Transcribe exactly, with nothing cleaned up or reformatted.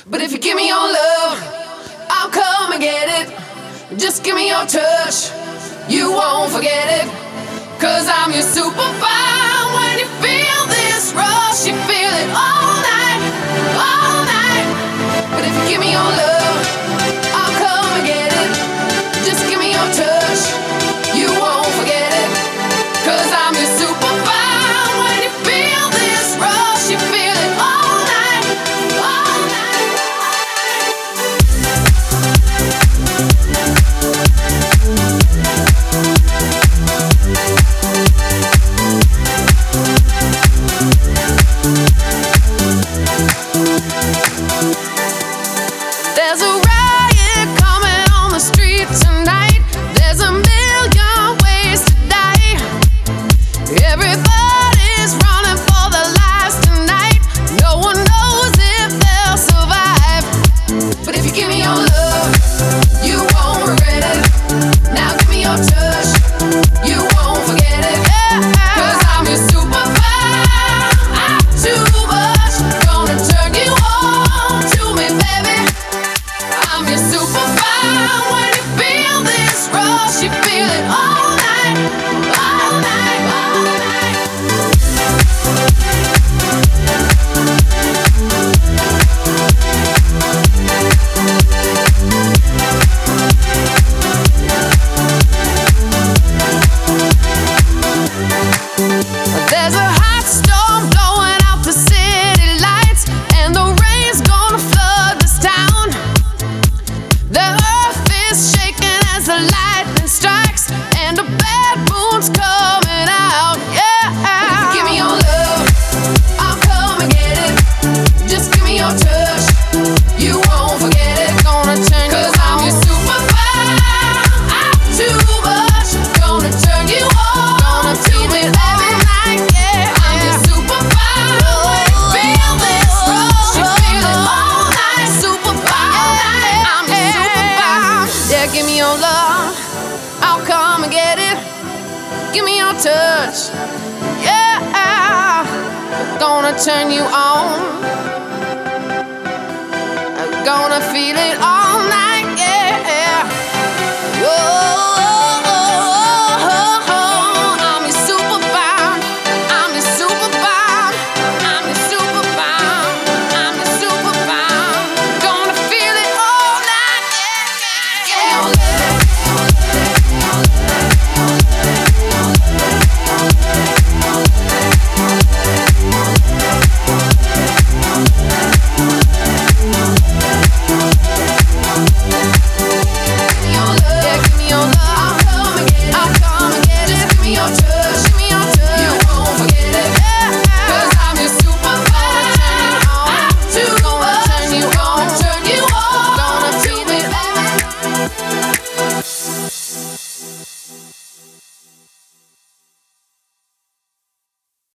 But if you give me your love, I'll come and get it. Just give me your touch, you won't forget it. Cause I'm your superfine. When you feel this rush, you feel it all night, all night. But if you give me your love, I'll come and get it. Just give me your touch, you won't forget it. Cause I'm your superfine. When you feel this rush, you feel it all night, all night, There's a riot coming on the street tonight. There's a million ways to die. Everybody's running for their lives tonight. No one knows if they'll survive. But if you give me your love, you won't regret it. Now give me your touch, you won't forget it. Cause I'm your superfine. I'm too much, gonna turn you on to me, baby. I'm your superfine. When you feel this rush, you feel it all night, all night, all night. There's a hot storm blowing out the city lights, and the rain's gonna flood this town. The earth is shaking as the lightning strikes, and a bad moon's coming out, yeah. If you give me your love, I'll come and get it. Just give me your touch, you won't forget it. Gonna turn you on. Cause I'm your superfine. I'm too much, gonna turn you on. Gonna feel it all night, yeah. I'm your superfine. When you feel this rush, you feel it all night. Superfine, I'm your superfine. Yeah, give me your love, I'll come and get it. Give me your touch, yeah. Gonna turn you on. Gonna feel it all night, yeah. Whoa.